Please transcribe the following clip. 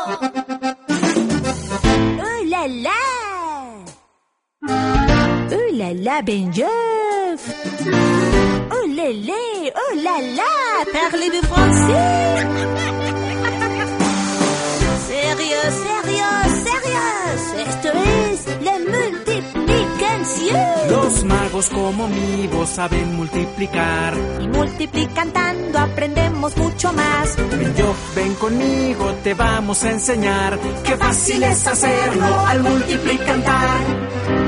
Oh là là! Oh là là, Benjeuf! Oh lélé! Oh là là! Parlez-vous français? Sérieux, sérieux, sérieux! Esto es la multiplicación. Los magos como mi voz saben multiplicar. Y multiplicando aprendemos mucho más. Ven conmigo, te vamos a enseñar. Qué fácil es hacerlo al multiplicar.